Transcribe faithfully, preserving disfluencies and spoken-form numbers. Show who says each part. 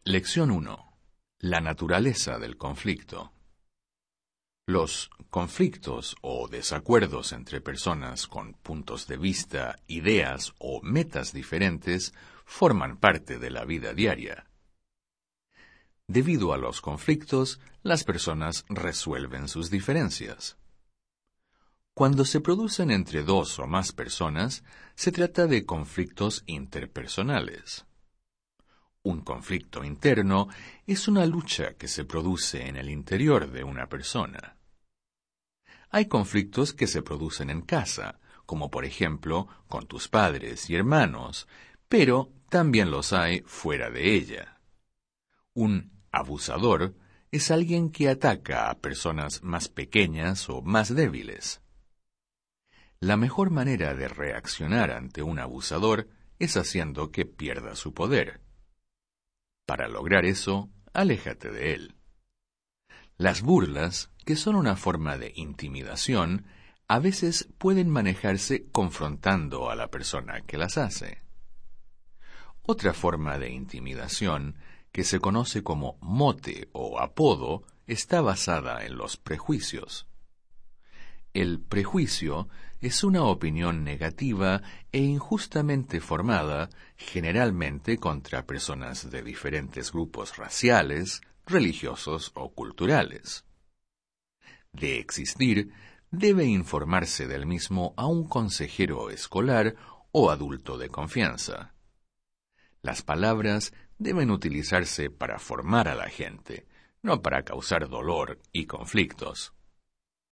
Speaker 1: Lección uno. La naturaleza del conflicto. Los conflictos o desacuerdos entre personas con puntos de vista, ideas o metas diferentes forman parte de la vida diaria. Debido a los conflictos, las personas resuelven sus diferencias. Cuando se producen entre dos o más personas, se trata de conflictos interpersonales. Un conflicto interno es una lucha que se produce en el interior de una persona. Hay conflictos que se producen en casa, como por ejemplo con tus padres y hermanos, pero también los hay fuera de ella. Un abusador es alguien que ataca a personas más pequeñas o más débiles. La mejor manera de reaccionar ante un abusador es haciendo que pierda su poder. Para lograr eso, aléjate de él. Las burlas, que son una forma de intimidación, a veces pueden manejarse confrontando a la persona que las hace. Otra forma de intimidación, que se conoce como mote o apodo, está basada en los prejuicios. El prejuicio es una opinión negativa e injustamente formada, generalmente contra personas de diferentes grupos raciales, religiosos o culturales. De existir, debe informarse del mismo a un consejero escolar o adulto de confianza. Las palabras deben utilizarse para formar a la gente, no para causar dolor y conflictos.